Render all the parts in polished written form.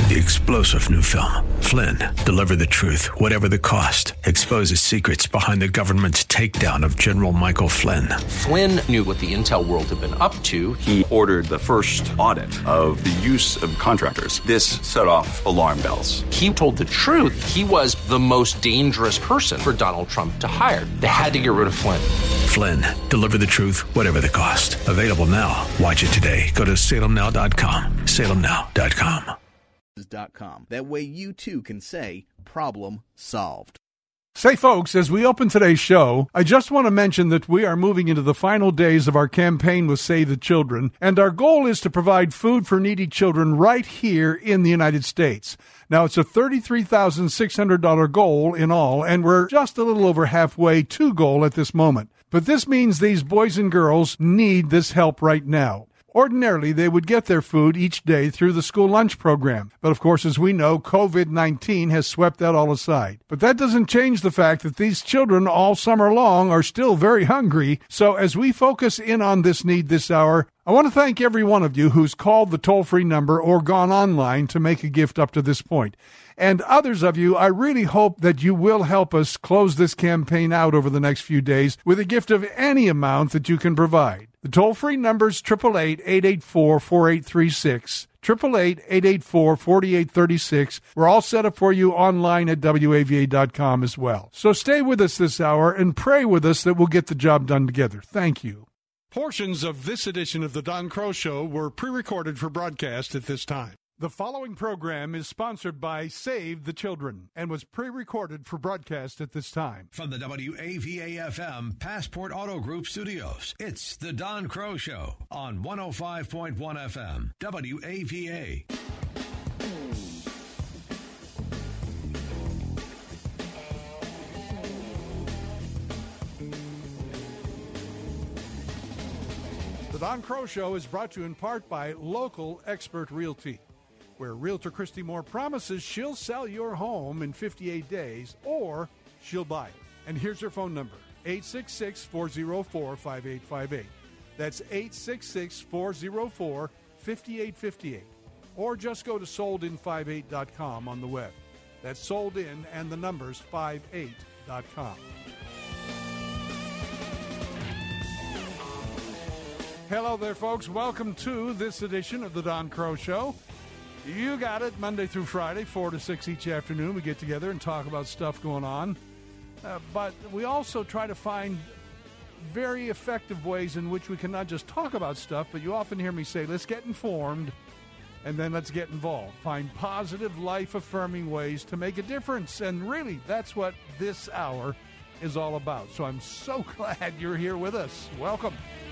The explosive new film, Flynn, deliver the truth, whatever the cost, exposes secrets behind the government's takedown of General Michael Flynn. Flynn knew what the intel world had been up to. He ordered the first audit of the use of contractors. This set off alarm bells. He told the truth. He was the most dangerous person for Donald Trump to hire. They had to get rid of Flynn. Flynn, deliver the truth, whatever the cost. Available now. Watch it today. Go to salemnow.com. salemnow.com. That way you too can say problem solved. Say, folks, as we open today's show, I just want to mention that we are moving into the final days of our campaign with Save the Children, and our goal is to provide food for needy children right here in the United States. Now, it's a $33,600 goal in all, and we're just a little over halfway to goal at this moment. But this means these boys and girls need this help right now. Ordinarily, they would get their food each day through the school lunch program. But of course, as we know, COVID-19 has swept that all aside. But that doesn't change the fact that these children all summer long are still very hungry. So as we focus in on this need this hour, I want to thank every one of you who's called the toll-free number or gone online to make a gift up to this point. And others of you, I really hope that you will help us close this campaign out over the next few days with a gift of any amount that you can provide. The toll-free number's 888-884-4836, 888-884-4836. We're all set up for you online at WAVA.com as well. So stay with us this hour and pray with us that we'll get the job done together. Thank you. Portions of this edition of The Don Crow Show were pre-recorded for broadcast at this time. The following program is sponsored by Save the Children and was pre-recorded for broadcast at this time. From the WAVA-FM Passport Auto Group studios, it's The Don Crow Show on 105.1 FM, WAVA. The Don Crow Show is brought to you in part by Local Expert Realty, where Realtor Christy Moore promises she'll sell your home in 58 days or she'll buy it. And here's her phone number, 866-404-5858. That's 866-404-5858. Or just go to soldin58.com on the web. That's soldin and the numbers 58.com. Hello there, folks. Welcome to this edition of The Don Crow Show. You got it, Monday through Friday, 4 to 6 each afternoon. We get together and talk about stuff going on. But we also try to find very effective ways in which we can not just talk about stuff, but you often hear me say, let's get informed, and then let's get involved. Find positive, life-affirming ways to make a difference. And really, that's what this hour is all about. So I'm so glad you're here with us. Welcome.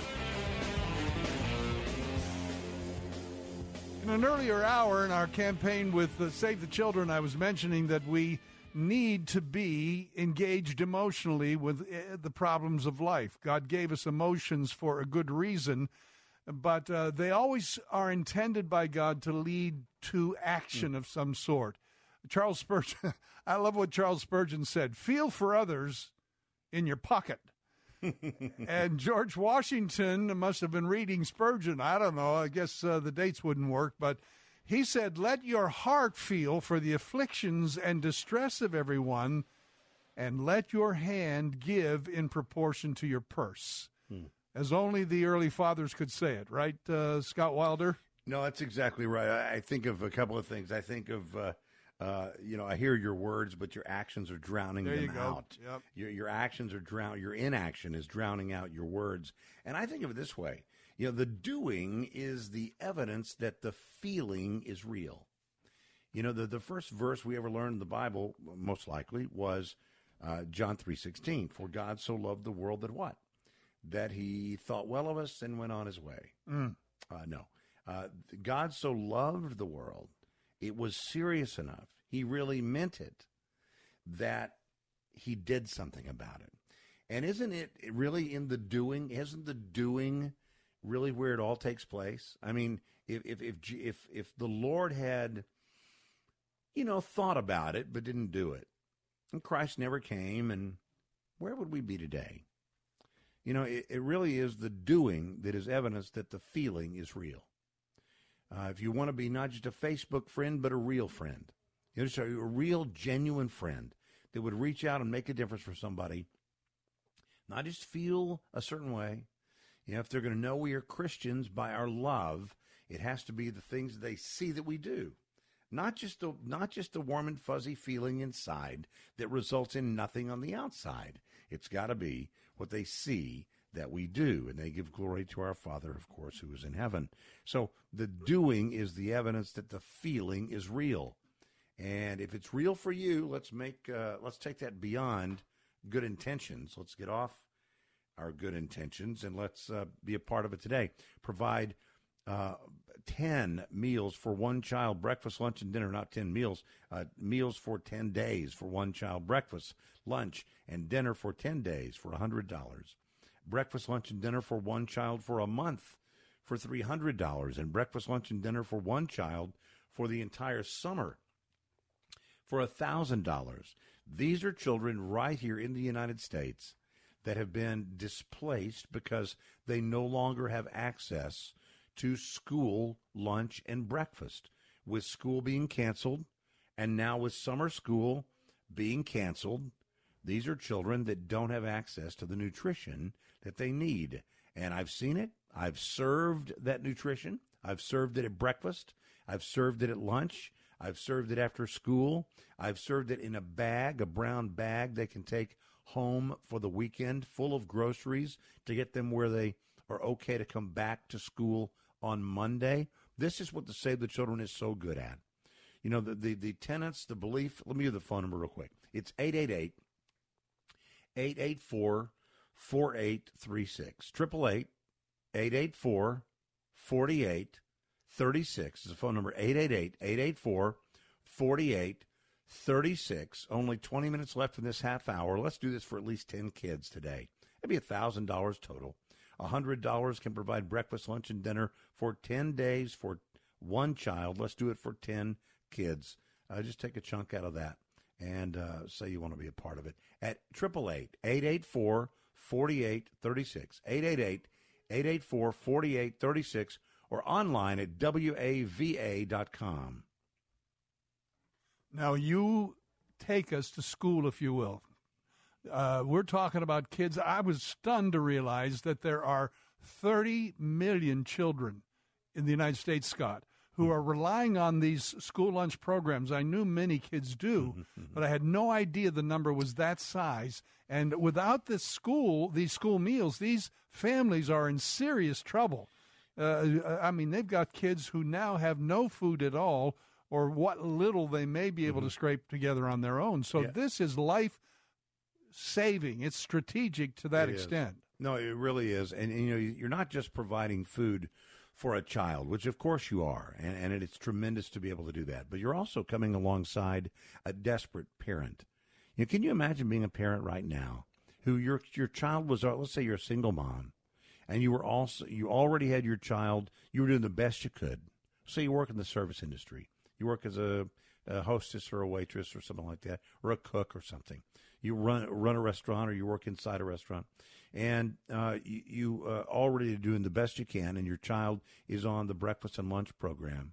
In an earlier hour in our campaign with Save the Children, I was mentioning that we need to be engaged emotionally with the problems of life. God gave us emotions for a good reason, but they always are intended by God to lead to action of some sort. Charles Spurgeon, I love what Charles Spurgeon said, feel for others in your pocket. And George Washington must have been reading Spurgeon. I don't know. I guess the dates wouldn't work. But he said, let your heart feel for the afflictions and distress of everyone, and let your hand give in proportion to your purse. As only the early fathers could say it. Right, Scott Wilder? No, that's exactly right. I think of a couple of things. I think of... I hear your words, but your actions are drowning them out. Yep. Your actions are your inaction is drowning out your words. And I think of it this way. The doing is the evidence that the feeling is real. The first verse we ever learned in the Bible, most likely, was John 3:16. For God so loved the world that what? That he thought well of us and went on his way. God so loved the world. It was serious enough. He really meant it that he did something about it. And isn't it really in the doing? Isn't the doing really where it all takes place? I mean, if the Lord had, thought about it but didn't do it, and Christ never came, and where would we be today? It really is the doing that is evidence that the feeling is real. If you want to be not just a Facebook friend, but a real friend, just a real, genuine friend that would reach out and make a difference for somebody, not just feel a certain way. If they're going to know we are Christians by our love, it has to be the things that they see that we do. Not just the warm and fuzzy feeling inside that results in nothing on the outside. It's got to be what they see that we do, and they give glory to our Father, of course, who is in heaven. So the doing is the evidence that the feeling is real. And if it's real for you, let's take that beyond good intentions. Let's get off our good intentions, and let's be a part of it today. Provide 10 meals for one child, breakfast, lunch, and dinner, not 10 meals, meals for 10 days for one child, breakfast, lunch, and dinner for 10 days for $100. Breakfast, lunch, and dinner for one child for a month for $300, and breakfast, lunch, and dinner for one child for the entire summer for $1,000. These are children right here in the United States that have been displaced because they no longer have access to school, lunch, and breakfast. With school being canceled, and now with summer school being canceled, these are children that don't have access to the nutrition that they need. And I've seen it. I've served that nutrition. I've served it at breakfast. I've served it at lunch. I've served it after school. I've served it in a bag, a brown bag they can take home for the weekend, full of groceries to get them where they are okay to come back to school on Monday. This is what the Save the Children is so good at. The tenets, the belief. Let me give the phone number real quick. It's 888-884-4836. 888-884-4836 is the phone number. 888-884-4836. Only 20 minutes left in this half hour. Let's do this for at least 10 kids today. That'd be $1,000 total. $100 can provide breakfast, lunch, and dinner for 10 days for one child. Let's do it for 10 kids. Just take a chunk out of that and say you want to be a part of it. At 888-884-4836. 888-884-4836 or online at WAVA.com. Now, you take us to school, if you will. We're talking about kids. I was stunned to realize that there are 30 million children in the United States, Scott, who are relying on these school lunch programs. I knew many kids do, but I had no idea the number was that size. And without these school meals, these families are in serious trouble. They've got kids who now have no food at all, or what little they may be able to scrape together on their own. So this is life-saving. It's strategic to that extent. No, it really is. And you're not just providing food for a child, which of course you are, and it's tremendous to be able to do that. But you're also coming alongside a desperate parent. Can you imagine being a parent right now who your child was, let's say you're a single mom, and you already had your child, you were doing the best you could. Say you work in the service industry. You work as a hostess or a waitress or something like that, or a cook or something. You run a restaurant, or you work inside a restaurant, and you already doing the best you can, and your child is on the breakfast and lunch program.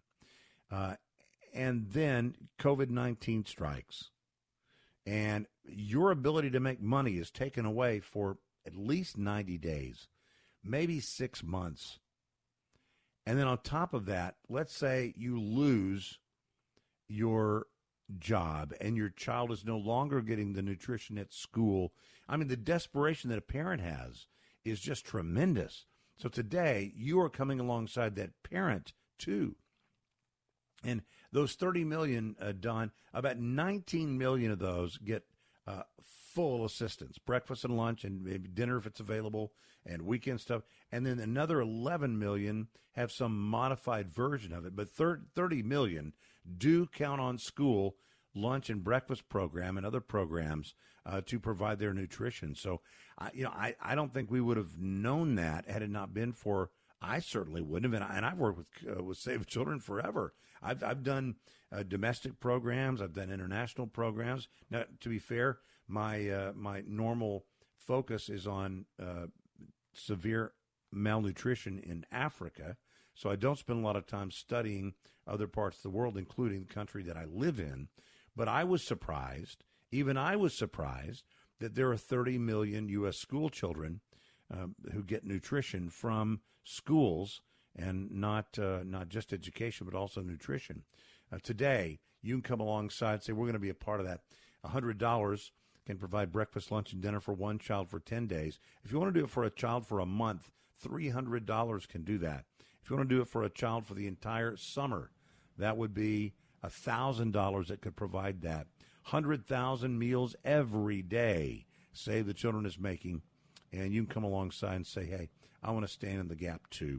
And then COVID-19 strikes, and your ability to make money is taken away for at least 90 days, maybe 6 months. And then on top of that, let's say you lose your job and your child is no longer getting the nutrition at school. I mean, the desperation that a parent has is just tremendous. So today, you are coming alongside that parent, too. And those 30 million, Don, about 19 million of those get full assistance, breakfast and lunch and maybe dinner if it's available, and weekend stuff. And then another 11 million have some modified version of it. But 30 million do count on school lunch and breakfast program and other programs to provide their nutrition. So, I don't think we would have known that had it not been for, I certainly wouldn't have. And I've worked with Save the Children forever. I've done domestic programs. I've done international programs. Now, to be fair, my normal focus is on severe malnutrition in Africa. So I don't spend a lot of time studying other parts of the world, including the country that I live in. But I was surprised, even I was surprised, that there are 30 million U.S. school children who get nutrition from schools, and not just education, but also nutrition. Today, you can come alongside and say, we're going to be a part of that. $100 can provide breakfast, lunch, and dinner for one child for 10 days. If you want to do it for a child for a month, $300 can do that. If you want to do it for a child for the entire summer, that would be $1,000 that could provide that. 100,000 meals every day, Save the Children is making. And you can come alongside and say, hey, I want to stand in the gap too.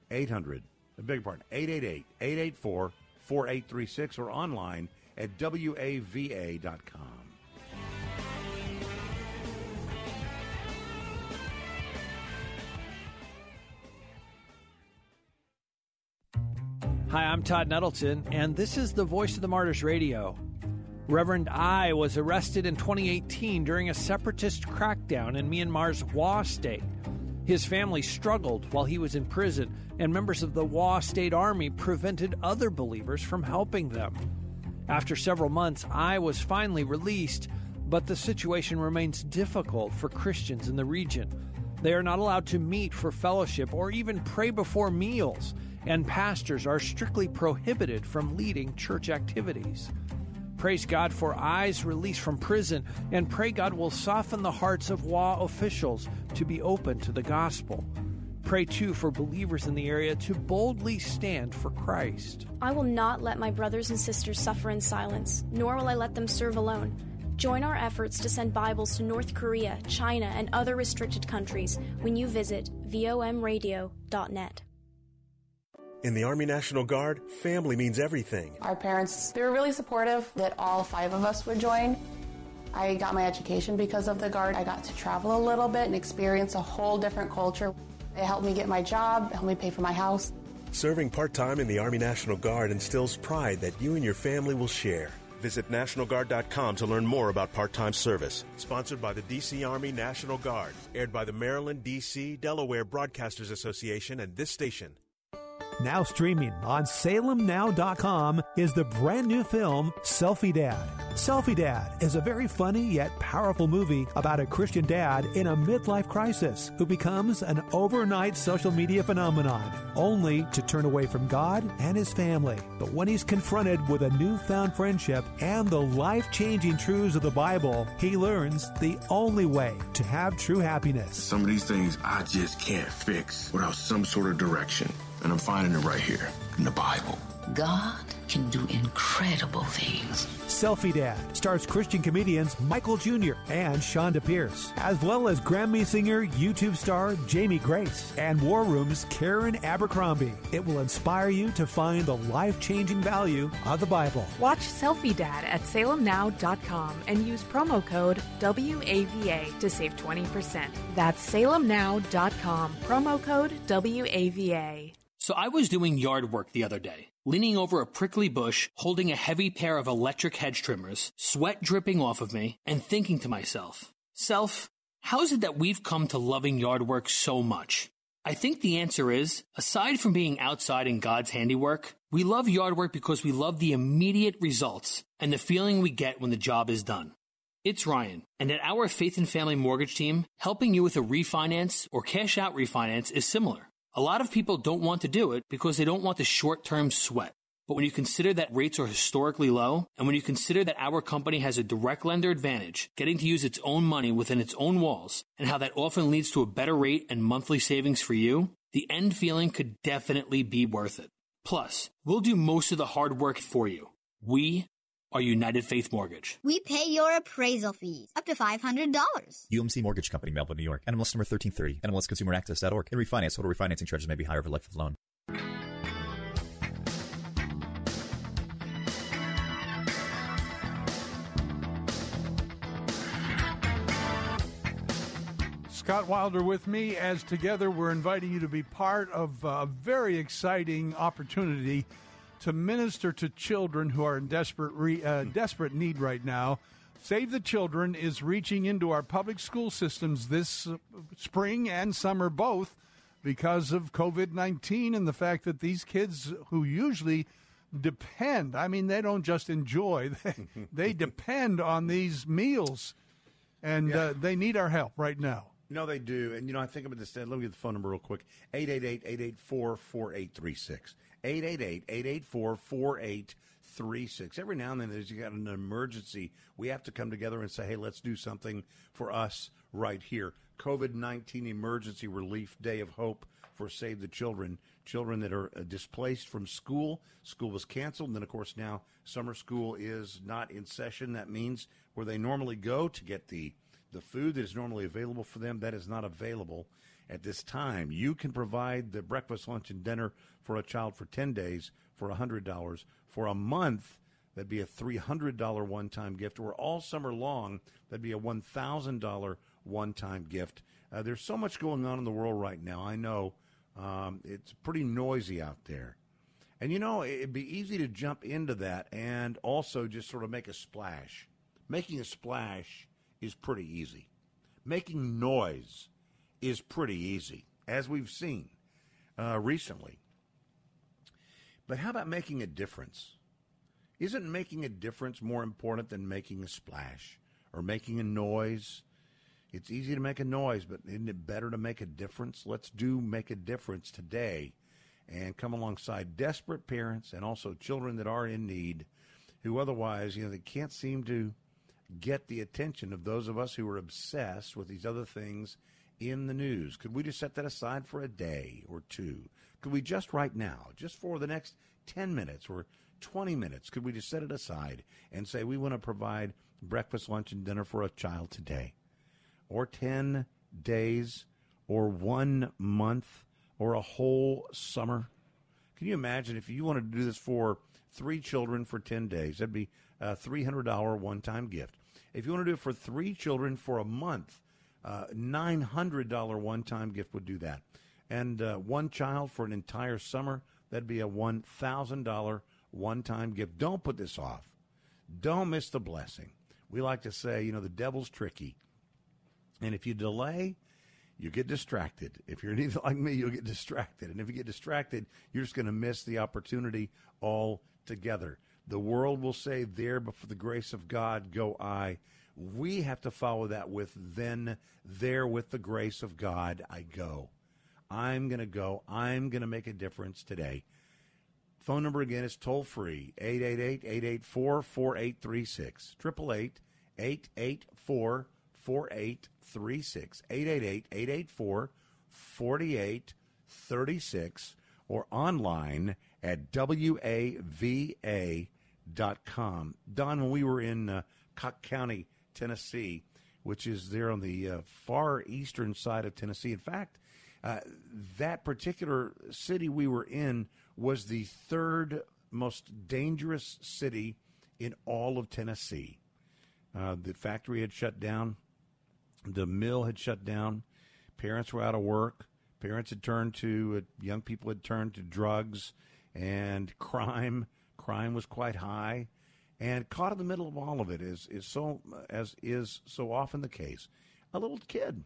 800-888-884-4836 or online at WAVA.com. Hi, I'm Todd Nettleton, and this is the Voice of the Martyrs Radio. Reverend I was arrested in 2018 during a separatist crackdown in Myanmar's Wa State. His family struggled while he was in prison, and members of the Wa State Army prevented other believers from helping them. After several months, I was finally released, but the situation remains difficult for Christians in the region. They are not allowed to meet for fellowship or even pray before meals, and pastors are strictly prohibited from leading church activities. Praise God for I's release from prison, and pray God will soften the hearts of Wa officials to be open to the gospel. Pray, too, for believers in the area to boldly stand for Christ. I will not let my brothers and sisters suffer in silence, nor will I let them serve alone. Join our efforts to send Bibles to North Korea, China, and other restricted countries when you visit VOMradio.net. In the Army National Guard, family means everything. Our parents, they were really supportive that all 5 of us would join. I got my education because of the Guard. I got to travel a little bit and experience a whole different culture. It helped me get my job, helped me pay for my house. Serving part-time in the Army National Guard instills pride that you and your family will share. Visit NationalGuard.com to learn more about part-time service. Sponsored by the D.C. Army National Guard. Aired by the Maryland, D.C., Delaware Broadcasters Association and this station. Now streaming on SalemNow.com is the brand new film, Selfie Dad. Selfie Dad is a very funny yet powerful movie about a Christian dad in a midlife crisis who becomes an overnight social media phenomenon, only to turn away from God and his family. But when he's confronted with a newfound friendship and the life-changing truths of the Bible, he learns the only way to have true happiness. Some of these things I just can't fix without some sort of direction. And I'm finding it right here in the Bible. God can do incredible things. Selfie Dad stars Christian comedians Michael Jr. and Shonda Pierce, as well as Grammy singer, YouTube star Jamie Grace, and War Room's Karen Abercrombie. It will inspire you to find the life-changing value of the Bible. Watch Selfie Dad at SalemNow.com and use promo code WAVA to save 20%. That's SalemNow.com, promo code WAVA. So I was doing yard work the other day, leaning over a prickly bush, holding a heavy pair of electric hedge trimmers, sweat dripping off of me, and thinking to myself, Self, how is it that we've come to loving yard work so much? I think the answer is, aside from being outside in God's handiwork, we love yard work because we love the immediate results and the feeling we get when the job is done. It's Ryan, and at our Faith and Family Mortgage team, helping you with a refinance or cash out refinance is similar. A lot of people don't want to do it because they don't want the short-term sweat. But when you consider that rates are historically low, and when you consider that our company has a direct lender advantage, getting to use its own money within its own walls, and how that often leads to a better rate and monthly savings for you, the end feeling could definitely be worth it. Plus, we'll do most of the hard work for you. We are United Faith Mortgage. We pay your appraisal fees, up to $500. UMC Mortgage Company, Melville, New York. NMLS number 1330. NMLSConsumerAccess.org. In refinance, total refinancing charges may be higher over life of the loan. Scott Wilder with me, as together we're inviting you to be part of a very exciting opportunity to minister to children who are in desperate need right now. Save the Children is reaching into our public school systems this spring and summer both because of COVID-19 and the fact that these kids who usually depend, I mean, they don't just enjoy, they depend on these meals, and they need our help right now. No, they do. And, I think about this. Let me get the phone number real quick. 888-884-4836. 888-884-4836. Every now and then there's got an emergency. We have to come together and say, hey, let's do something for us right here. COVID-19 Emergency Relief Day of Hope for Save the Children. Children that are displaced from school. School was canceled. And then, of course, now summer school is not in session. That means where they normally go to get the food that is normally available for them, that is not available at this time. You can provide the breakfast, lunch, and dinner for a child for 10 days for $100. For a month, that'd be a $300 one-time gift. Or all summer long, that'd be a $1,000 one-time gift. There's so much going on in the world right now. I know it's pretty noisy out there. And, it'd be easy to jump into that and also just sort of make a splash. Making a splash is pretty easy. Making noise is pretty easy, as we've seen recently. But how about making a difference? Isn't making a difference more important than making a splash or making a noise? It's easy to make a noise, but isn't it better to make a difference? Let's make a difference today and come alongside desperate parents and also children that are in need who otherwise, they can't seem to get the attention of those of us who are obsessed with these other things in the news. Could we just set that aside for a day or two? Could we just right now, just for the next 10 minutes or 20 minutes, could we just set it aside and say we want to provide breakfast, lunch, and dinner for a child today? Or 10 days or 1 month or a whole summer? Can you imagine if you wanted to do this for 3 children for 10 days? That'd be a $300 one-time gift. If you want to do it for 3 children for a month, $900 one-time gift would do that. And 1 child for an entire summer, that'd be a $1,000 one-time gift. Don't put this off. Don't miss the blessing. We like to say, the devil's tricky. And if you delay, you get distracted. If you're anything like me, you'll get distracted. And if you get distracted, you're just going to miss the opportunity altogether. The world will say, there, but for the grace of God, go I. We have to follow that with, then, there, with the grace of God, I go. I'm going to go. I'm going to make a difference today. Phone number again is toll free, 888-884-4836. 888-884-4836. 888-884-4836. Or online at WAVA.com. Don, when we were in Cook County, Tennessee, which is there on the far eastern side of Tennessee. In fact, that particular city we were in was the 3rd most dangerous city in all of Tennessee. The factory had shut down. The mill had shut down. Parents were out of work. Parents had turned to, young people had turned to drugs and crime. Crime was quite high. And caught in the middle of all of it is so often the case, a little kid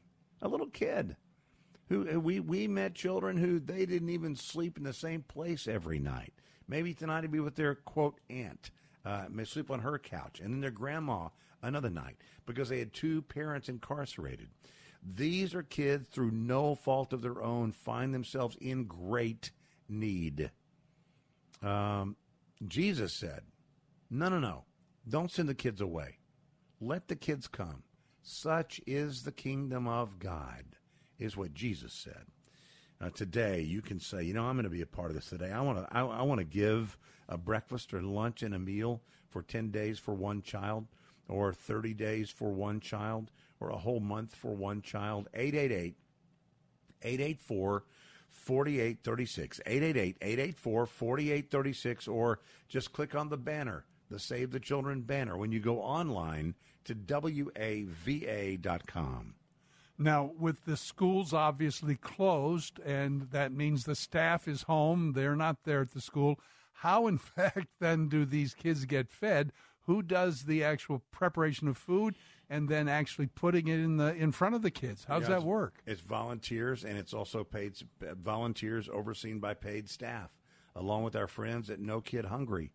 who we met children who they didn't even sleep in the same place every night. Maybe tonight it'd be with their, quote, aunt, may sleep on her couch, and then their grandma another night because they had 2 parents incarcerated. These are kids, through no fault of their own, find themselves in great need. Jesus said, no, don't send the kids away. Let the kids come. Such is the kingdom of God, is what Jesus said. Today, you can say, I'm going to be a part of this today. I want to give a breakfast or lunch and a meal for 10 days for 1 child, or 30 days for 1 child, or a whole month for 1 child. 888-884-4836. 888-884-4836, or just click on the banner, the Save the Children banner, when you go online to WAVA.com. Now, with the schools obviously closed, and that means the staff is home, they're not there at the school, how, in fact, then do these kids get fed Who does the actual preparation of food and then actually putting it in front of the kids? How does that work? It's volunteers, and it's also paid volunteers overseen by paid staff, along with our friends at No Kid Hungry.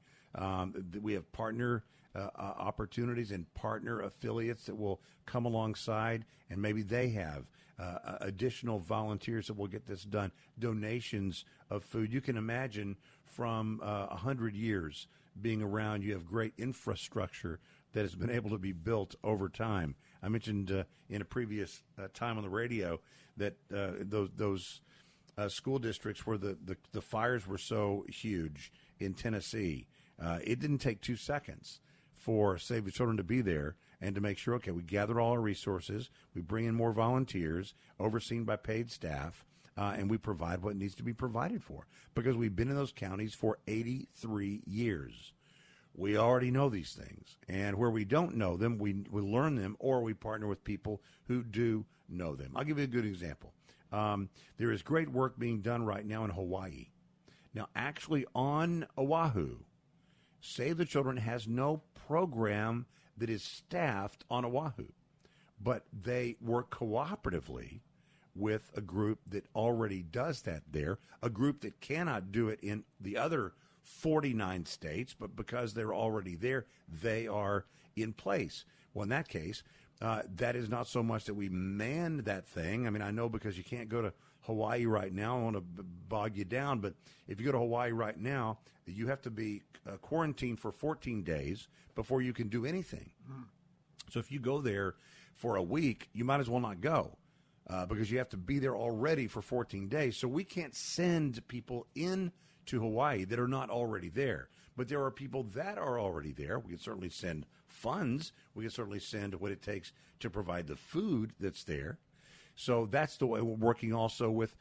We have partner opportunities and partner affiliates that will come alongside, and maybe they have additional volunteers that will get this done. Donations of food. You can imagine from 100 years being around, you have great infrastructure that has been able to be built over time. I mentioned in a previous time on the radio that those school districts where the fires were so huge in Tennessee, it didn't take 2 seconds for Save the Children to be there and to make sure, okay, we gather all our resources, we bring in more volunteers, overseen by paid staff, and we provide what needs to be provided for. Because we've been in those counties for 83 years. We already know these things. And where we don't know them, we learn them, or we partner with people who do know them. I'll give you a good example. There is great work being done right now in Hawaii. Now, actually on Oahu, Save the Children has no program that is staffed on Oahu, but they work cooperatively with a group that already does that there, a group that cannot do it in the other 49 states, but because they're already there, they are in place. Well, in that case, that is not so much that we man that thing. I mean, I know because you can't go to Hawaii right now. I want to bog you down, but if you go to Hawaii right now, you have to be quarantined for 14 days before you can do anything. So if you go there for a week, you might as well not go because you have to be there already for 14 days. So we can't send people in to Hawaii that are not already there. But there are people that are already there. We can certainly send funds. We can certainly send what it takes to provide the food that's there. So that's the way we're working also with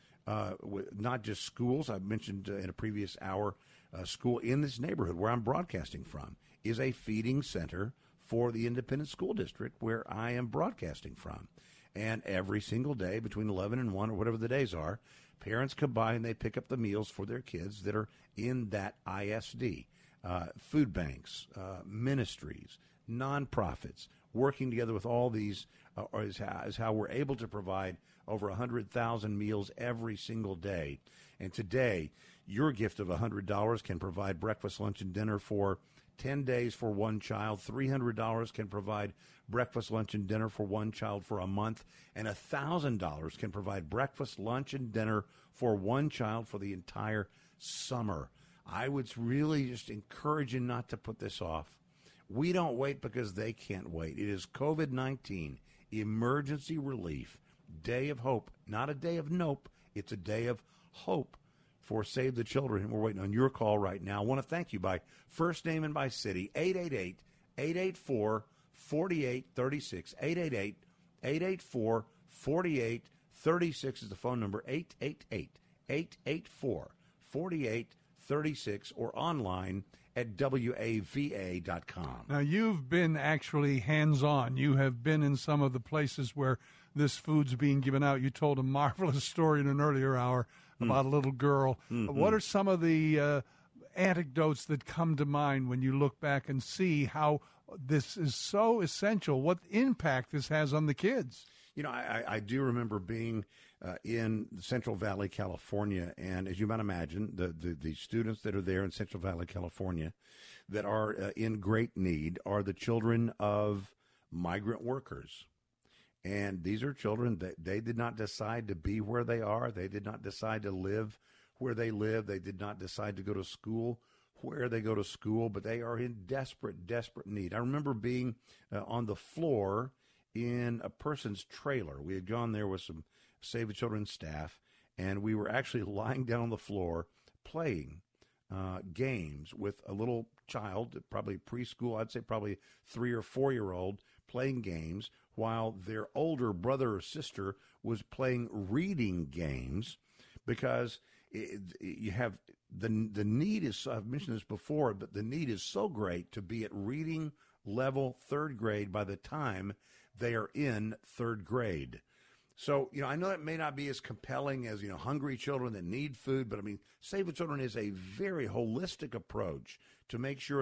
not just schools. I mentioned in a previous hour, school in this neighborhood where I'm broadcasting from is a feeding center for the independent school district where I am broadcasting from. And every single day between 11 and 1 or whatever the days are, parents come by and they pick up the meals for their kids that are in that ISD. Food banks, ministries, nonprofits, working together with all these is how we're able to provide over 100,000 meals every single day. And today, your gift of $100 can provide breakfast, lunch, and dinner for 10 days for one child. $300 can provide breakfast, lunch, and dinner for one child for a month. And $1,000 can provide breakfast, lunch, and dinner for one child for the entire summer. I would really just encourage you not to put this off. We don't wait because they can't wait. It is COVID-19 emergency relief, day of hope, not a day of nope. It's a day of hope for Save the Children. We're waiting on your call right now. I want to thank you by first name and by city. 888-884-4836. 888-884-4836 is the phone number. 888-884-4836 or online at WAVA.com. Now, you've been actually hands-on. You have been in some of the places where this food's being given out. You told a marvelous story in an earlier hour about a little girl. Mm-hmm. What are some of the anecdotes that come to mind when you look back and see how this is so essential, what impact this has on the kids? You know, I do remember being in Central Valley, California, and as you might imagine, the students that are there in Central Valley, California, that are in great need are the children of migrant workers. And these are children that they did not decide to be where they are. They did not decide to live where they live. They did not decide to go to school where they go to school, but they are in desperate, desperate need. I remember being on the floor in a person's trailer. We had gone there with some Save the Children staff, and we were actually lying down on the floor playing games with a little child, probably preschool, I'd say probably 3 or 4 year old, playing games while their older brother or sister was playing reading games, because you have the need is, I've mentioned this before, but the need is so great to be at reading level 3rd grade by the time they are in 3rd grade. So, you know, I know that may not be as compelling as, you know, hungry children that need food, but I mean, Save the Children is a very holistic approach to make sure that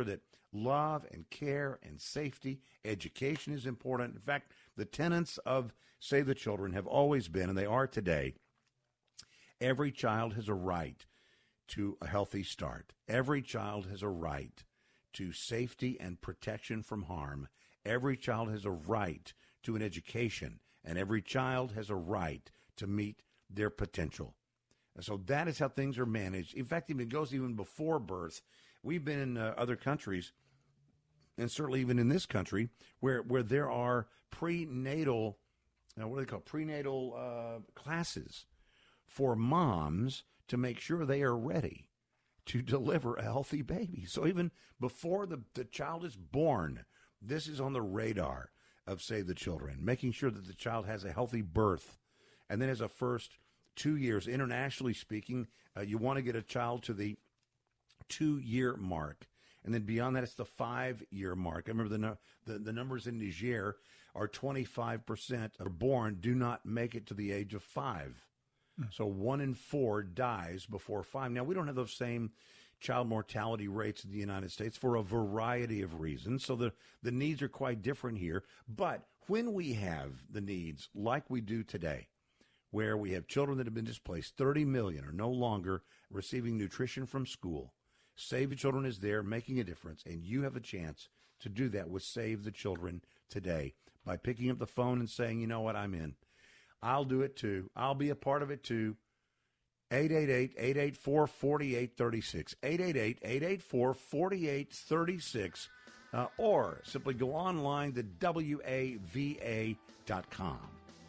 love and care and safety. Education is important. In fact, the tenets of Save the Children have always been, and they are today, every child has a right to a healthy start. Every child has a right to safety and protection from harm. Every child has a right to an education, and every child has a right to meet their potential. And so that is how things are managed. In fact, it goes even before birth. We've been in other countries, and certainly even in this country, where there are prenatal, what do they call prenatal classes for moms to make sure they are ready to deliver a healthy baby. So even before the child is born, this is on the radar of Save the Children, making sure that the child has a healthy birth. And then as a first 2 years, internationally speaking, you want to get a child to the 2-year mark. And then beyond that, it's the 5-year mark. I remember the numbers in Niger are 25% are born do not make it to the age of 5. So 1 in 4 dies before 5. Now, we don't have those same child mortality rates in the United States for a variety of reasons. So the needs are quite different here. But when we have the needs like we do today, where we have children that have been displaced, 30 million are no longer receiving nutrition from school, Save the Children is there making a difference, and you have a chance to do that with Save the Children today by picking up the phone and saying, you know what, I'm in. I'll do it too. I'll be a part of it too. 888-884-4836. 888-884-4836. Or simply go online to WAVA.com.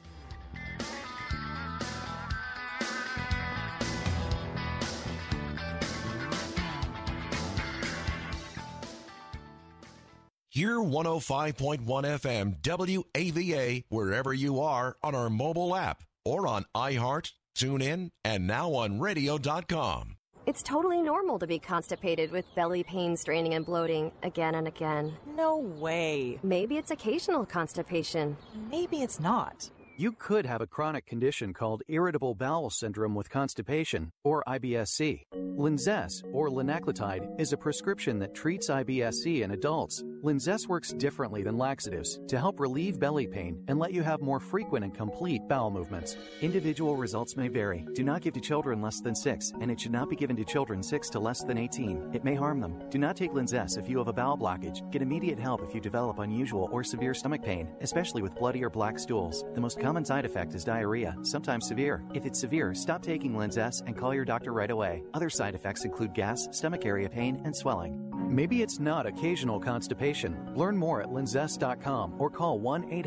Hear 105.1 FM WAVA wherever you are on our mobile app or on iHeart, TuneIn, and now on radio.com. It's totally normal to be constipated with belly pain, straining, and bloating again and again. No way. Maybe it's occasional constipation. Maybe it's not. You could have a chronic condition called irritable bowel syndrome with constipation, or IBS-C. Linzess, or linaclotide, is a prescription that treats IBS-C in adults. Linzess works differently than laxatives to help relieve belly pain and let you have more frequent and complete bowel movements. Individual results may vary. Do not give to children less than 6, and it should not be given to children 6 to less than 18. It may harm them. Do not take Linzess if you have a bowel blockage. Get immediate help if you develop unusual or severe stomach pain, especially with bloody or black stools. The most common side effect is diarrhea, sometimes severe. If it's severe, stop taking Linzess and call your doctor right away. Other side effects include gas, stomach area pain, and swelling. Maybe it's not occasional constipation. Learn more at linzess.com or call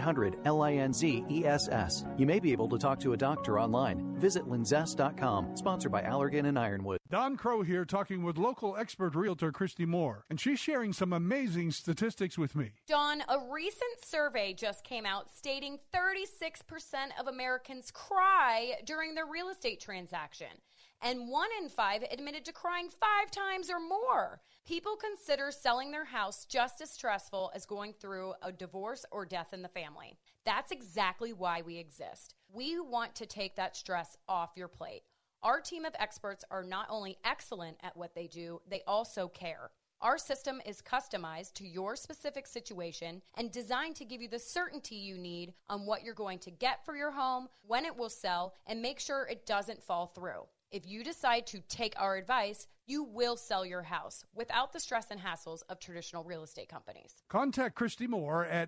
1-800-LINZESS. You may be able to talk to a doctor online. Visit linzess.com, sponsored by Allergan and Ironwood. Don Crow here, talking with local expert realtor Christy Moore, and she's sharing some amazing statistics with me. Don, a recent survey just came out stating 36% of Americans cry during their real estate transaction, and 1 in 5 admitted to crying 5 times or more. People consider selling their house just as stressful as going through a divorce or death in the family. That's exactly why we exist. We want to take that stress off your plate. Our team of experts are not only excellent at what they do, they also care. Our system is customized to your specific situation and designed to give you the certainty you need on what you're going to get for your home, when it will sell, and make sure it doesn't fall through. If you decide to take our advice, you will sell your house without the stress and hassles of traditional real estate companies. Contact Christy Moore at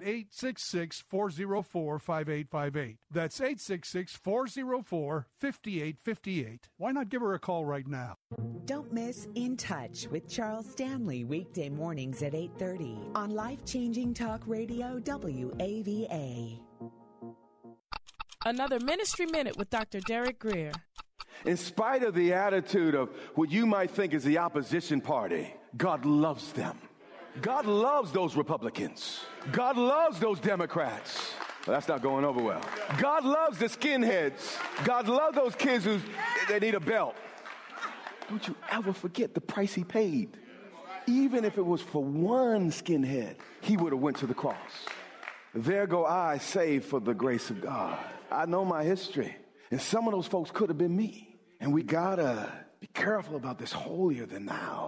866-404-5858. That's 866-404-5858. Why not give her a call right now? Don't miss In Touch with Charles Stanley, weekday mornings at 8:30 on Life-Changing Talk Radio WAVA. Another Ministry Minute with Dr. Derek Greer. In spite of the attitude of what you might think is the opposition party, God loves them. God loves those Republicans. God loves those Democrats. Well, that's not going over well. God loves the skinheads. God loves those kids who they need a belt. Don't you ever forget the price he paid. Even if it was for one skinhead, he would have went to the cross. There go I, saved for the grace of God. I know my history. And some of those folks could have been me. And we gotta be careful about this holier than thou.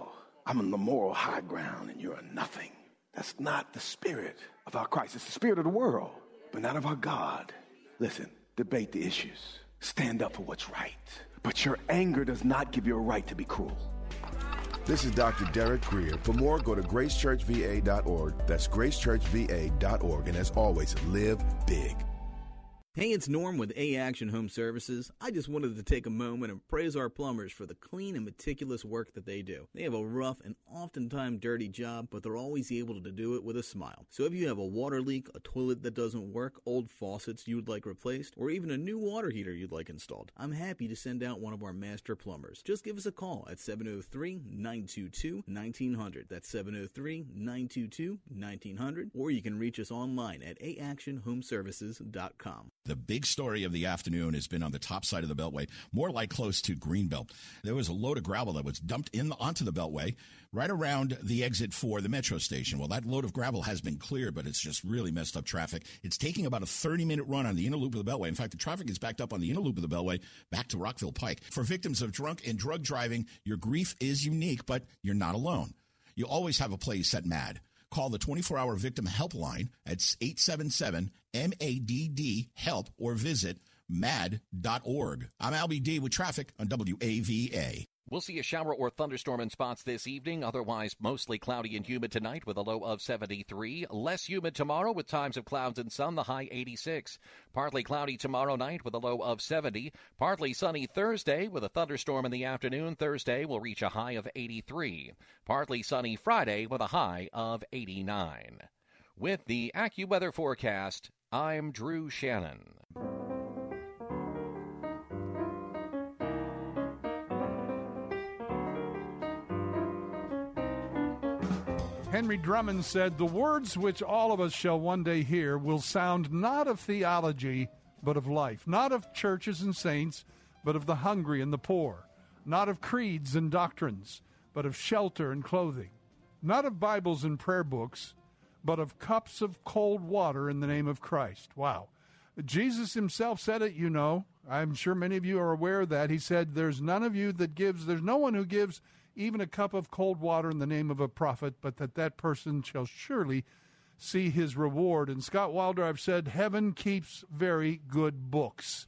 I'm on the moral high ground and you're a nothing. That's not the spirit of our Christ. It's the spirit of the world, but not of our God. Listen, debate the issues. Stand up for what's right. But your anger does not give you a right to be cruel. This is Dr. Derek Greer. For more, go to gracechurchva.org. That's gracechurchva.org. And as always, live big. Hey, it's Norm with A-Action Home Services. I just wanted to take a moment and praise our plumbers for the clean and meticulous work that they do. They have a rough and oftentimes dirty job, but they're always able to do it with a smile. So if you have a water leak, a toilet that doesn't work, old faucets you'd like replaced, or even a new water heater you'd like installed, I'm happy to send out one of our master plumbers. Just give us a call at 703-922-1900. That's 703-922-1900. Or you can reach us online at aactionhomeservices.com. The big story of the afternoon has been on the top side of the Beltway, more like close to Greenbelt. There was a load of gravel that was dumped onto the Beltway right around the exit for the metro station. Well, that load of gravel has been cleared, but it's just really messed up traffic. It's taking about a 30-minute run on the inner loop of the Beltway. In fact, the traffic is backed up on the inner loop of the Beltway back to Rockville Pike. For victims of drunk and drug driving, your grief is unique, but you're not alone. You always have a place at MAD. Call the 24-hour victim helpline at 877-MADD-HELP or visit mad.org. I'm Albie D with traffic on WAVA. We'll see a shower or thunderstorm in spots this evening. Otherwise, mostly cloudy and humid tonight with a low of 73. Less humid tomorrow with times of clouds and sun, the high 86. Partly cloudy tomorrow night with a low of 70. Partly sunny Thursday with a thunderstorm in the afternoon. Thursday will reach a high of 83. Partly sunny Friday with a high of 89. With the AccuWeather forecast, I'm Drew Shannon. Henry Drummond said, "The words which all of us shall one day hear will sound not of theology, but of life, not of churches and saints, but of the hungry and the poor, not of creeds and doctrines, but of shelter and clothing, not of Bibles and prayer books, but of cups of cold water in the name of Christ." Wow. Jesus himself said it, you know. I'm sure many of you are aware of that. He said, there's no one who gives even a cup of cold water in the name of a prophet, but that person shall surely see his reward. And Scott Wilder, I've said, heaven keeps very good books.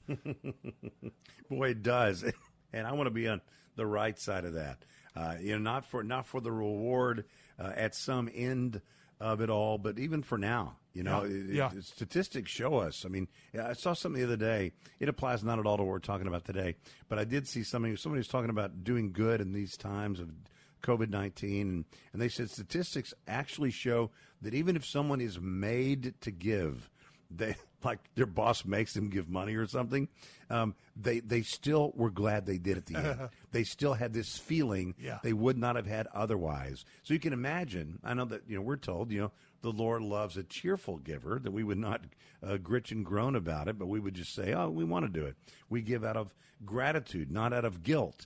Boy, it does. And I want to be on the right side of that. Not for the reward at some end of it all, but even for now. Statistics show us. I mean, I saw something the other day. It applies not at all to what we're talking about today, but I did see somebody was talking about doing good in these times of COVID-19, and they said statistics actually show that even if someone is made to give, like their boss makes them give money or something, they still were glad they did at the end. They still had this feeling they would not have had otherwise. So you can imagine, I know that, we're told, the Lord loves a cheerful giver, that we would not gritch and groan about it, but we would just say, oh, we want to do it. We give out of gratitude, not out of guilt.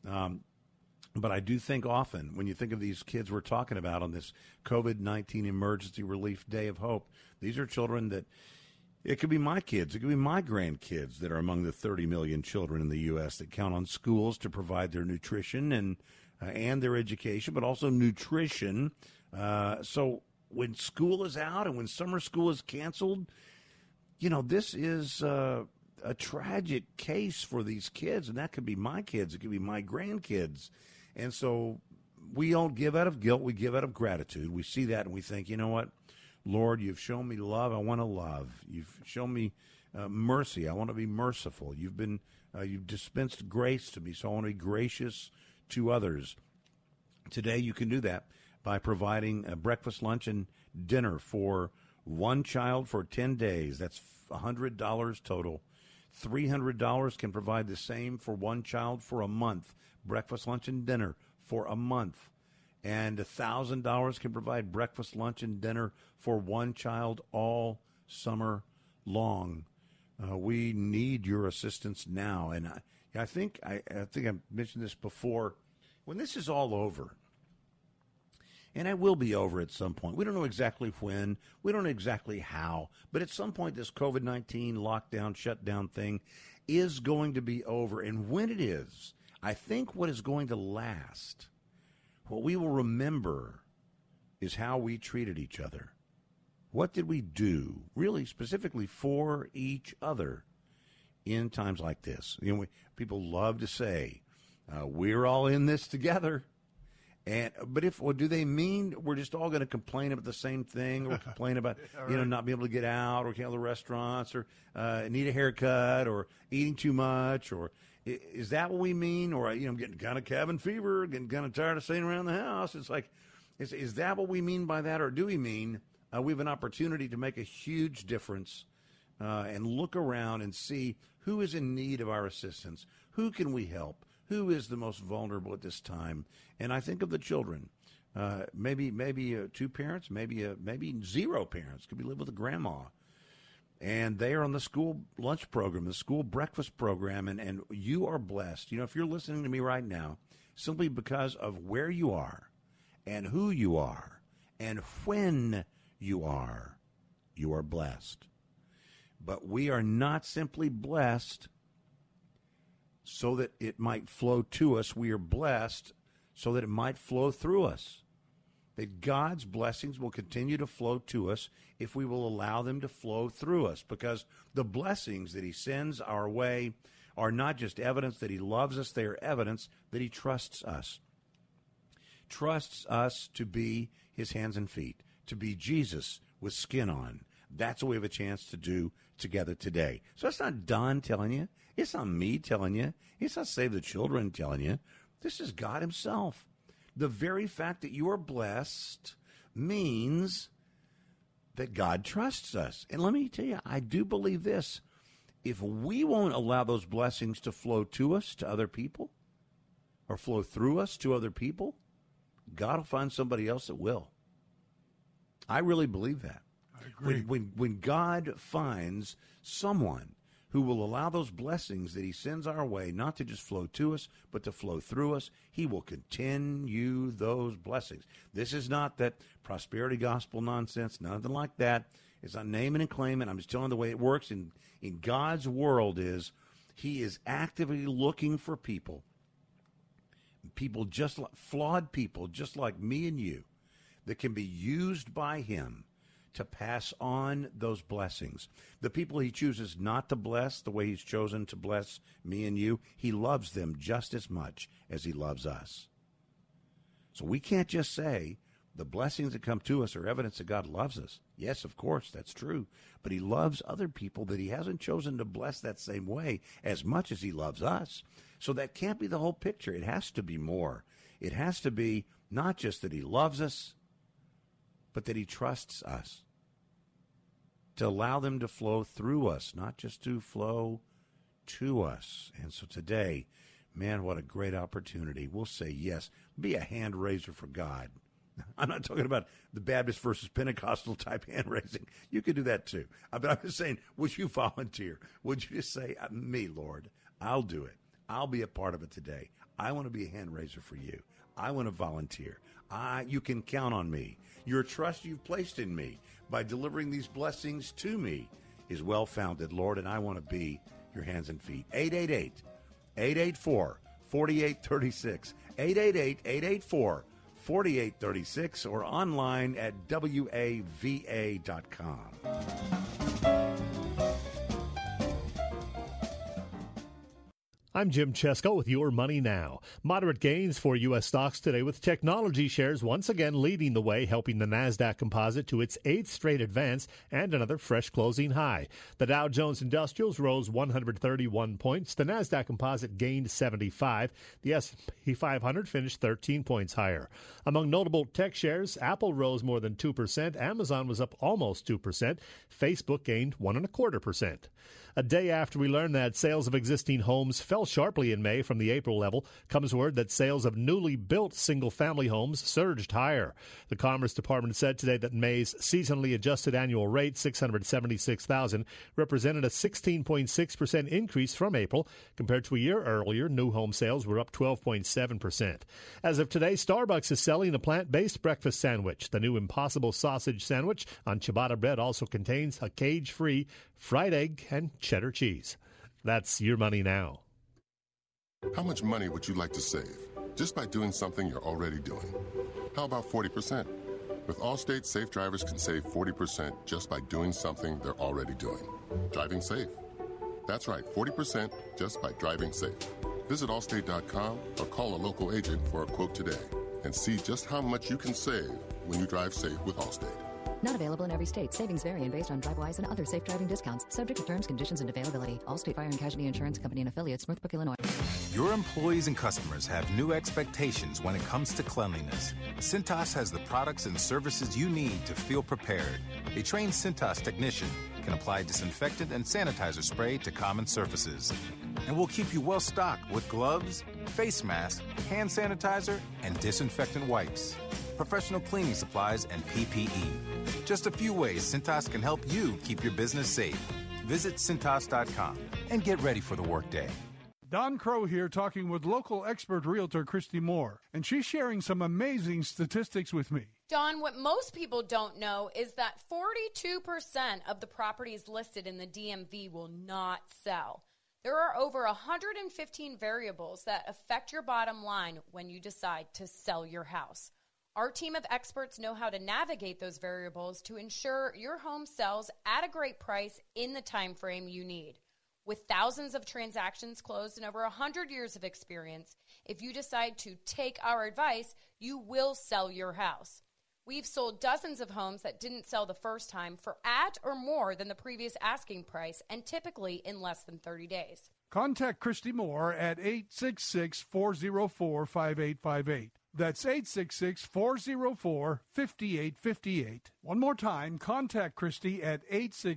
But I do think often, when you think of these kids we're talking about on this COVID-19 Emergency Relief Day of Hope, these are children that, it could be my kids, it could be my grandkids that are among the 30 million children in the U.S. that count on schools to provide their nutrition and their education, but also nutrition. So when school is out and when summer school is canceled, this is a tragic case for these kids, and that could be my kids, it could be my grandkids. And so we don't give out of guilt, we give out of gratitude. We see that and we think, you know what? Lord, you've shown me love, I want to love. You've shown me mercy, I want to be merciful. You've dispensed grace to me, so I want to be gracious to others. Today you can do that by providing a breakfast, lunch, and dinner for one child for 10 days. That's $100 total. $300 can provide the same for one child for a month. Breakfast, lunch, and dinner for a month. And $1,000 can provide breakfast, lunch, and dinner for one child all summer long. We need your assistance now. And I think I mentioned this before. When this is all over, and it will be over at some point. We don't know exactly when. We don't know exactly how. But at some point, this COVID-19 lockdown, shutdown thing is going to be over. And when it is, I think what is going to last What we will remember is how we treated each other. What did we do, really specifically for each other in times like this? You know, people love to say, we're all in this together. But what do they mean? We're just all going to complain about the same thing, or complain about not being able to get out, or can't go to restaurants, or need a haircut, or eating too much, or is that what we mean? Or I'm getting kind of cabin fever, getting kind of tired of staying around the house. It's like, is that what we mean by that, or do we mean we have an opportunity to make a huge difference and look around and see who is in need of our assistance, who can we help? Who is the most vulnerable at this time? And I think of the children. Maybe 2 parents, maybe 0 parents. Could be live with a grandma. And they are on the school lunch program, the school breakfast program, and you are blessed. If you're listening to me right now, simply because of where you are and who you are and when you are blessed. But we are not simply blessed so that it might flow to us. We are blessed so that it might flow through us. That God's blessings will continue to flow to us if we will allow them to flow through us. Because the blessings that he sends our way are not just evidence that he loves us, they are evidence that he trusts us. Trusts us to be his hands and feet, to be Jesus with skin on. That's what we have a chance to do together today. So it's not Don telling you. It's not me telling you. It's not Save the Children telling you. This is God himself. The very fact that you are blessed means that God trusts us. And let me tell you, I do believe this. If we won't allow those blessings to flow to us, to other people, or flow through us to other people, God will find somebody else that will. I really believe that. I agree. When God finds someone who will allow those blessings that he sends our way not to just flow to us, but to flow through us, he will continue those blessings. This is not that prosperity gospel nonsense, nothing like that. It's not naming and claiming. I'm just telling the way it works in God's world is he is actively looking for people just like flawed people, just like me and you, that can be used by him to pass on those blessings. The people he chooses not to bless the way he's chosen to bless me and you, he loves them just as much as he loves us. So we can't just say the blessings that come to us are evidence that God loves us. Yes, of course, that's true. But he loves other people that he hasn't chosen to bless that same way as much as he loves us. So that can't be the whole picture. It has to be more. It has to be not just that he loves us, but that he trusts us to allow them to flow through us, not just to flow to us. And so today, man, what a great opportunity. We'll say yes. Be a hand raiser for God. I'm not talking about the Baptist versus Pentecostal type hand raising. You could do that too. But I'm just saying, would you volunteer? Would you just say, me, Lord, I'll do it. I'll be a part of it today. I want to be a hand raiser for you. I want to volunteer. You can count on me. Your trust you've placed in me by delivering these blessings to me is well-founded, Lord, and I want to be your hands and feet. 888-884-4836. 888-884-4836 or online at WAVA.com. I'm Jim Chesko with Your Money Now. Moderate gains for U.S. stocks today with technology shares once again leading the way, helping the NASDAQ composite to its 8th straight advance and another fresh closing high. The Dow Jones Industrials rose 131 points. The NASDAQ composite gained 75. The S&P 500 finished 13 points higher. Among notable tech shares, Apple rose more than 2%. Amazon was up almost 2%. Facebook gained 1.25%. A day after we learned that sales of existing homes fell sharply in May from the April level, comes word that sales of newly built single-family homes surged higher. The Commerce Department said today that May's seasonally adjusted annual rate, $676,000, represented a 16.6% increase from April. Compared to a year earlier, new home sales were up 12.7%. As of today, Starbucks is selling a plant-based breakfast sandwich. The new Impossible Sausage Sandwich on ciabatta bread also contains a cage-free fried egg and cheddar cheese. That's Your Money Now. How much money would you like to save? just by doing something you're already doing. How about 40%? With Allstate, safe drivers can save 40% just by doing something they're already doing. Driving safe. That's right, 40% just by driving safe. Visit Allstate.com or call a local agent for a quote today and see just how much you can save when you drive safe with Allstate. Not available in every state. Savings vary based on DriveWise and other safe driving discounts. Subject to terms, conditions, and availability. Allstate Fire and Casualty Insurance Company and Affiliates, Northbrook, Illinois. Your employees and customers have new expectations when it comes to cleanliness. Cintas has the products and services you need to feel prepared. A trained Cintas technician can apply disinfectant and sanitizer spray to common surfaces. And we'll keep you well stocked with gloves, face masks, hand sanitizer, and disinfectant wipes, professional cleaning supplies, and PPE. Just a few ways Cintas can help you keep your business safe. Visit Cintas.com and get ready for the workday. Don Crow here talking with local expert realtor Christy Moore, and she's sharing some amazing statistics with me. Don, what most people don't know is that 42% of the properties listed in the DMV will not sell. There are over 115 variables that affect your bottom line when you decide to sell your house. Our team of experts know how to navigate those variables to ensure your home sells at a great price in the time frame you need. With thousands of transactions closed and over 100 years of experience, if you decide to take our advice, you will sell your house. We've sold dozens of homes that didn't sell the first time for at or more than the previous asking price, and typically in less than 30 days. Contact Christy Moore at 866-404-5858. That's 866-404-5858. One more time, contact Christy at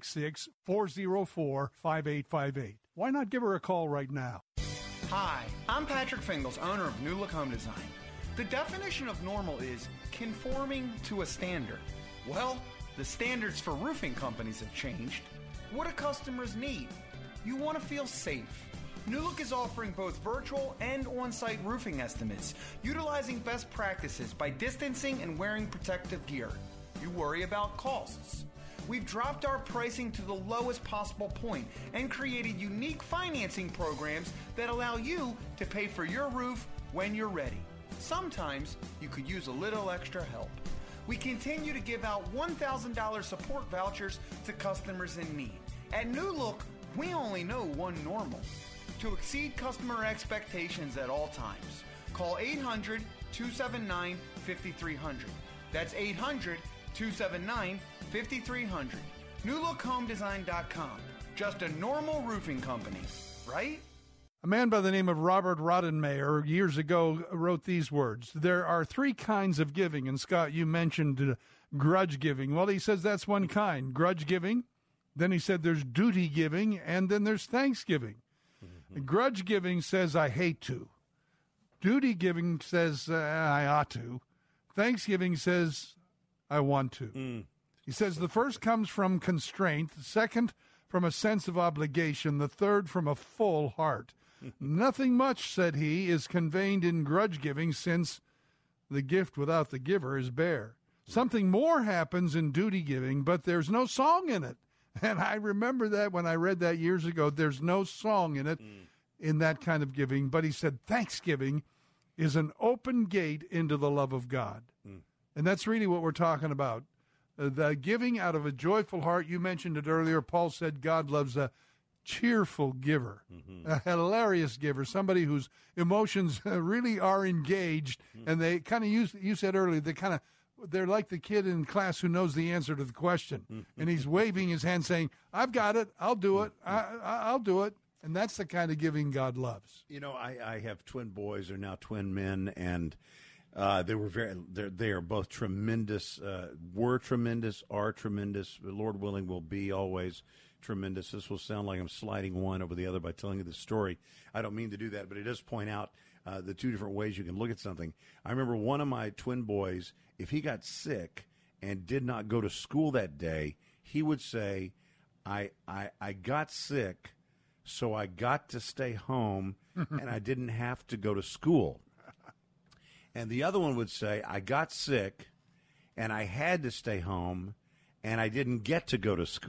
866-404-5858. Why not give her a call right now? Hi, I'm Patrick Fingles, owner of New Look Home Design. The definition of normal is conforming to a standard. Well, the standards for roofing companies have changed. What do customers need? You want to feel safe. New Look is offering both virtual and on-site roofing estimates, utilizing best practices by distancing and wearing protective gear. You worry about costs. We've dropped our pricing to the lowest possible point and created unique financing programs that allow you to pay for your roof when you're ready. Sometimes you could use a little extra help. We continue to give out $1,000 support vouchers to customers in need. At New Look, we only know one normal. To exceed customer expectations at all times, call 800-279-5300. That's 800-279-5300. NewLookHomeDesign.com. Just a normal roofing company, right? A man by the name of Robert Roddenmayer years ago wrote these words. There are three kinds of giving. And Scott, you mentioned grudge giving. Well, he says that's one kind, grudge giving. Then he said there's duty giving, and then there's thanksgiving. Grudge giving says, I hate to. Duty giving says, I ought to. Thanksgiving says, I want to. He says the first comes from constraint, the second from a sense of obligation, the third from a full heart. Nothing much, said he, is conveyed in grudge giving, since the gift without the giver is bare. Something more happens in duty giving, but there's no song in it. And I remember that when I read that years ago. There's no song in it in that kind of giving. But he said thanksgiving is an open gate into the love of God. And that's really what we're talking about. The giving out of a joyful heart. You mentioned it earlier. Paul said God loves a cheerful giver, a hilarious giver, somebody whose emotions really are engaged. And they kind of, you said earlier, they're like the kid in class who knows the answer to the question. And he's waving his hand saying, I've got it. I'll do it. I'll do it. And that's the kind of giving God loves. You know, I have twin boys. They're now twin men. And they are both tremendous, were tremendous, are tremendous. Lord willing, will be always tremendous. This will sound like I'm sliding one over the other by telling you this story. I don't mean to do that, but it does point out the two different ways you can look at something. I remember one of my twin boys, if he got sick and did not go to school that day, he would say, I got sick, so I got to stay home, and I didn't have to go to school. And the other one would say, I got sick, and I had to stay home, and I didn't get to go to school.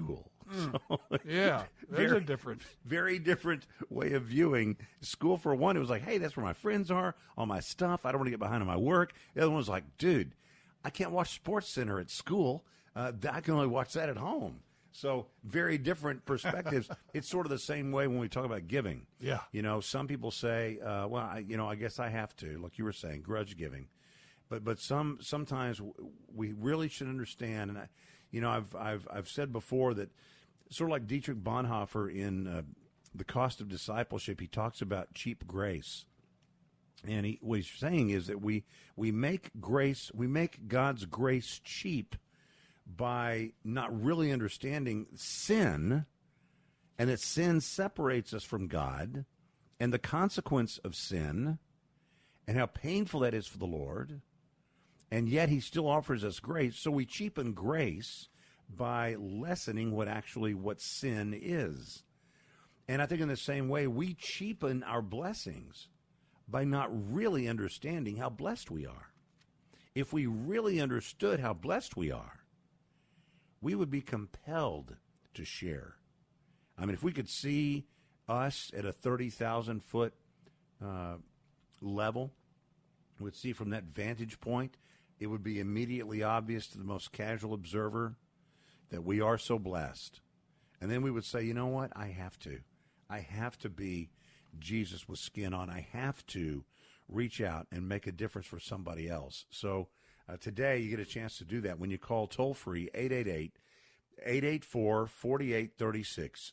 Yeah, there's a difference. Very different way of viewing school. For one, it was like, hey, that's where my friends are, all my stuff. I don't want to get behind on my work. The other one was like, dude, I can't watch Sports Center at school. I can only watch that at home. So very different perspectives. It's sort of the same way when we talk about giving. Yeah. You know, some people say, well, I guess I have to, like you were saying, grudge giving. But sometimes we really should understand, and I've said before that sort of like Dietrich Bonhoeffer in The Cost of Discipleship, he talks about cheap grace. And what he's saying is that we make God's grace cheap by not really understanding sin, and that sin separates us from God, and the consequence of sin, and how painful that is for the Lord, and yet he still offers us grace. So we cheapen grace by lessening what sin is. And I think in the same way, we cheapen our blessings by not really understanding how blessed we are. If we really understood how blessed we are, we would be compelled to share. I mean, if we could see us at a 30,000-foot level, we would see from that vantage point, it would be immediately obvious to the most casual observer that we are so blessed. And then we would say, you know what? I have to be Jesus with skin on. I have to reach out and make a difference for somebody else. So today you get a chance to do that when you call toll-free 888-884-4836,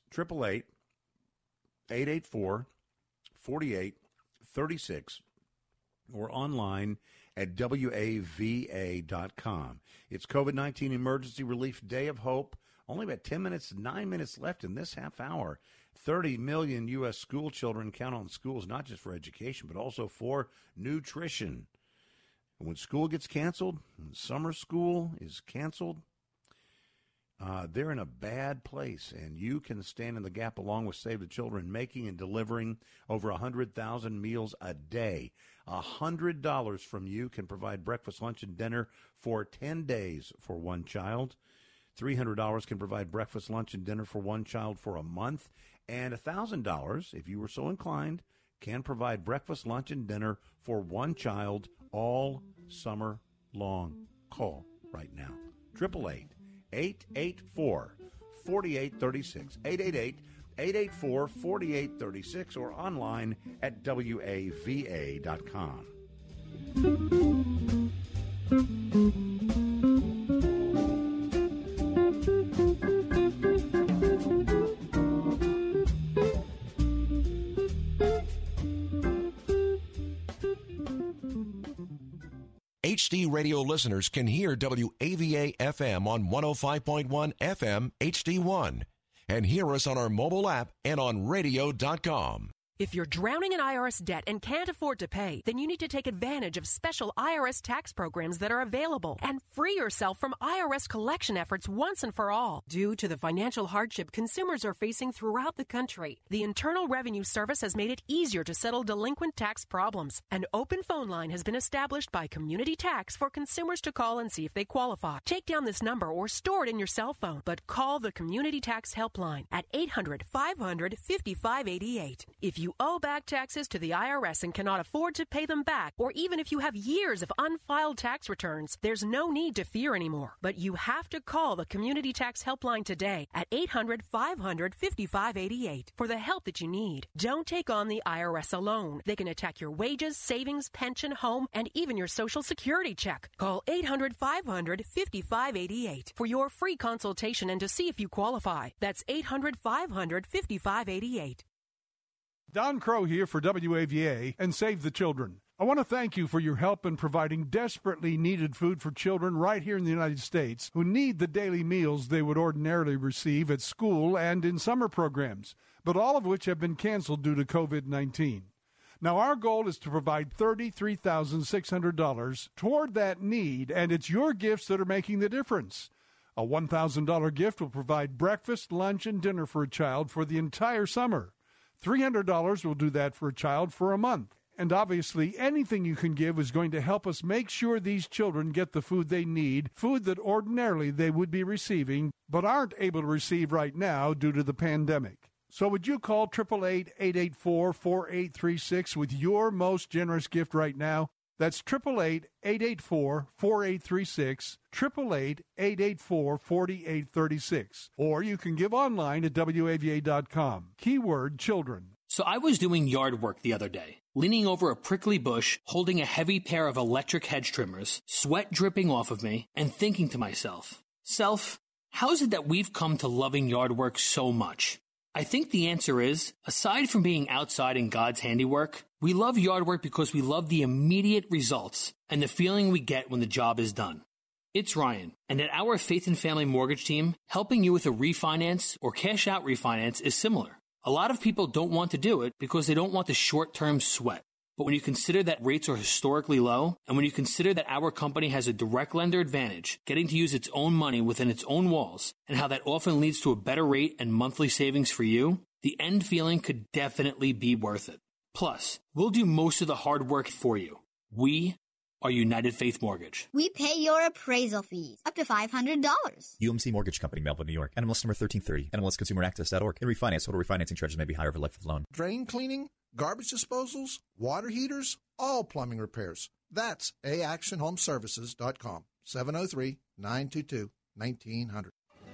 888-884-4836, or online at WAVA.com. It's COVID-19 Emergency Relief Day of Hope. Only about 9 minutes left in this half hour. 30 million U.S. school children count on schools not just for education, but also for nutrition. And when school gets canceled, when summer school is canceled, they're in a bad place, and you can stand in the gap along with Save the Children, making and delivering over 100,000 meals a day. $100 from you can provide breakfast, lunch, and dinner for 10 days for one child. $300 can provide breakfast, lunch, and dinner for one child for a month. And $1,000, if you were so inclined, can provide breakfast, lunch, and dinner for one child all summer long. Call right now. 888-884-4836. 888-884-4836, or online at WAVA.com. HD radio listeners can hear WAVA-FM on 105.1 FM HD1 and hear us on our mobile app and on radio.com. If you're drowning in IRS debt and can't afford to pay, then you need to take advantage of special IRS tax programs that are available and free yourself from IRS collection efforts once and for all. Due to the financial hardship consumers are facing throughout the country, the Internal Revenue Service has made it easier to settle delinquent tax problems. An open phone line has been established by Community Tax for consumers to call and see if they qualify. Take down this number or store it in your cell phone, but call the Community Tax Helpline at 800-500-5588. If you owe back taxes to the IRS and cannot afford to pay them back, or even if you have years of unfiled tax returns, there's no need to fear anymore. But you have to call the Community Tax Helpline today at 800-500-5588 for the help that you need. Don't take on the IRS alone. They can attack your wages, savings, pension, home, and even your Social Security check. Call 800-500-5588 for your free consultation and to see if you qualify. That's 800-500-5588. Don Crow here for WAVA and Save the Children. I want to thank you for your help in providing desperately needed food for children right here in the United States who need the daily meals they would ordinarily receive at school and in summer programs, but all of which have been canceled due to COVID-19. Now, our goal is to provide $33,600 toward that need, and it's your gifts that are making the difference. A $1,000 gift will provide breakfast, lunch, and dinner for a child for the entire summer. $300 will do that for a child for a month. And obviously, anything you can give is going to help us make sure these children get the food they need, food that ordinarily they would be receiving, but aren't able to receive right now due to the pandemic. So would you call 888-884-4836 with your most generous gift right now? That's 888-884-4836, 888-884-4836. Or you can give online at WAVA.com. Keyword children. So I was doing yard work the other day, leaning over a prickly bush, holding a heavy pair of electric hedge trimmers, sweat dripping off of me, and thinking to myself, Self, how is it that we've come to loving yard work so much? I think the answer is, aside from being outside in God's handiwork, we love yard work because we love the immediate results and the feeling we get when the job is done. It's Ryan, and at our Faith and Family Mortgage team, helping you with a refinance or cash out refinance is similar. A lot of people don't want to do it because they don't want the short-term sweat. But when you consider that rates are historically low, and when you consider that our company has a direct lender advantage, getting to use its own money within its own walls, and how that often leads to a better rate and monthly savings for you, the end feeling could definitely be worth it. Plus, we'll do most of the hard work for you. We are United Faith Mortgage. We pay your appraisal fees, up to $500. UMC Mortgage Company, Melville, New York. NMLS number 1330. NMLSConsumerAccess.org. And refinance. Total refinance charges may be higher over life of the loan. Drain cleaning, garbage disposals, water heaters, all plumbing repairs. That's AActionHomeservices.com. 703-922-1900.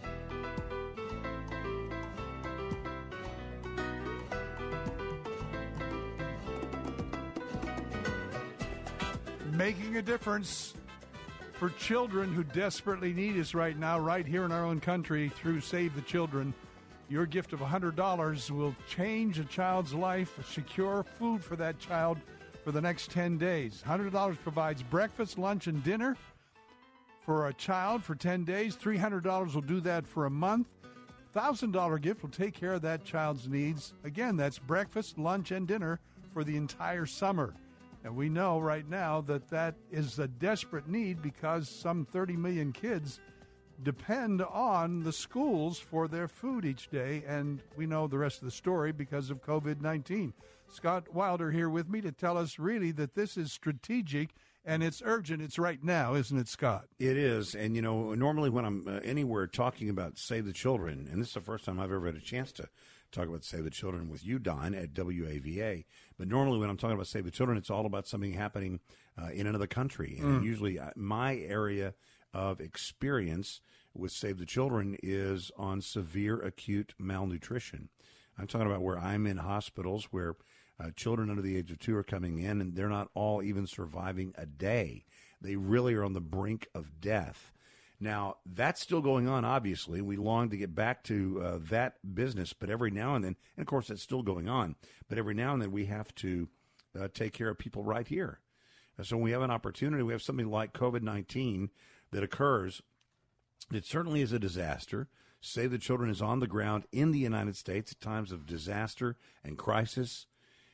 Making a difference for children who desperately need us right now, right here in our own country through Save the Children. Your gift of $100 will change a child's life, secure food for that child for the next 10 days. $100 provides breakfast, lunch, and dinner for a child for 10 days. $300 will do that for a month. $1,000 gift will take care of that child's needs. Again, that's breakfast, lunch, and dinner for the entire summer. And we know right now that that is a desperate need because some 30 million kids depend on the schools for their food each day. And we know the rest of the story because of COVID-19. Scott Wilder here with me to tell us really that this is strategic and it's urgent. It's right now, isn't it, Scott? It is. And, you know, normally when I'm anywhere talking about Save the Children, and this is the first time I've ever had a chance to talk about Save the Children with you, Don, at WAVA. But normally when I'm talking about Save the Children, it's all about something happening in another country. And usually my area of experience with Save the Children is on severe acute malnutrition. I'm talking about where I'm in hospitals where children under the age of 2 are coming in, and they're not all even surviving a day. They really are on the brink of death. Now, that's still going on, obviously. We long to get back to that business, but every now and then, and of course that's still going on, but every now and then we have to take care of people right here. So when we have an opportunity, we have something like COVID-19 that occurs. It certainly is a disaster. Save the Children is on the ground in the United States at times of disaster and crisis,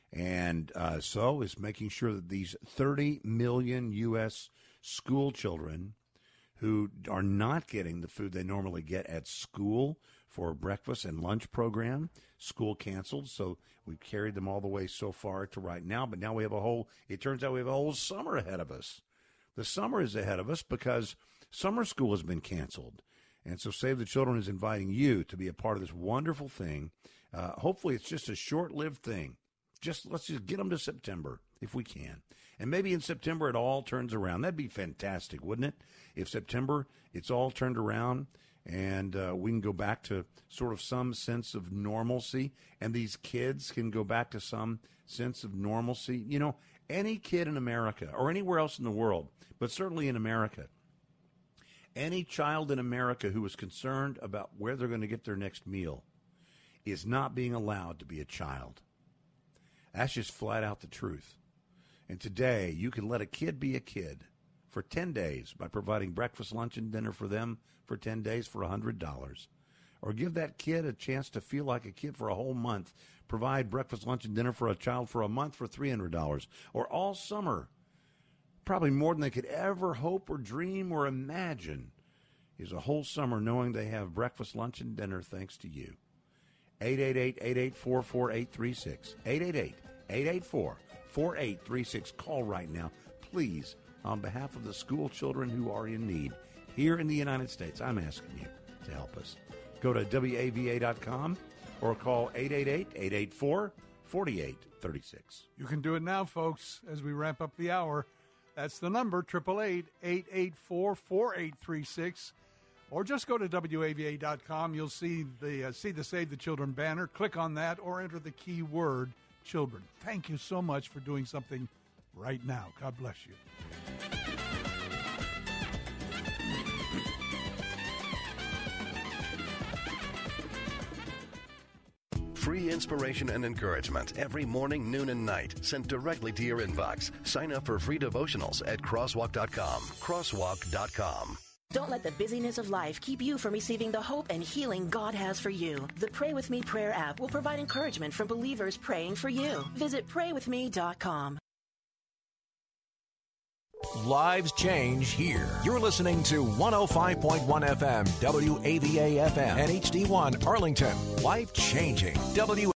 and so is making sure that these 30 million U.S. school children who are not getting the food they normally get at school for a breakfast and lunch program. School canceled, so we've carried them all the way so far to right now. But now we have it turns out we have a whole summer ahead of us. The summer is ahead of us because summer school has been canceled. And so Save the Children is inviting you to be a part of this wonderful thing. Hopefully it's just a short-lived thing. Let's just get them to September if we can. And maybe in September it all turns around. That'd be fantastic, wouldn't it? If September it's all turned around and we can go back to sort of some sense of normalcy, and these kids can go back to some sense of normalcy. You know, any kid in America or anywhere else in the world, but certainly in America, any child in America who is concerned about where they're going to get their next meal is not being allowed to be a child. That's just flat out the truth. And today, you can let a kid be a kid for 10 days by providing breakfast, lunch, and dinner for them for 10 days for $100. Or give that kid a chance to feel like a kid for a whole month. Provide breakfast, lunch, and dinner for a child for a month for $300. Or all summer, probably more than they could ever hope or dream or imagine, is a whole summer knowing they have breakfast, lunch, and dinner thanks to you. 888-884-4836. 4836. Call right now, please, on behalf of the school children who are in need here in the United States. I'm asking you to help us. Go to WAVA.com or call 888-884-4836. You can do it now, folks, as we wrap up the hour. That's the number, 888-884-4836. Or just go to WAVA.com. You'll see the Save the Children banner. Click on that or enter the keyword children. Thank you so much for doing something right now. God bless you. Free inspiration and encouragement every morning, noon, and night, sent directly to your inbox. Sign up for free devotionals at crosswalk.com. Crosswalk.com. Don't let the busyness of life keep you from receiving the hope and healing God has for you. The Pray With Me prayer app will provide encouragement from believers praying for you. Visit praywithme.com. Lives change here. You're listening to 105.1 FM, WAVA FM, and HD1 Arlington. Life changing.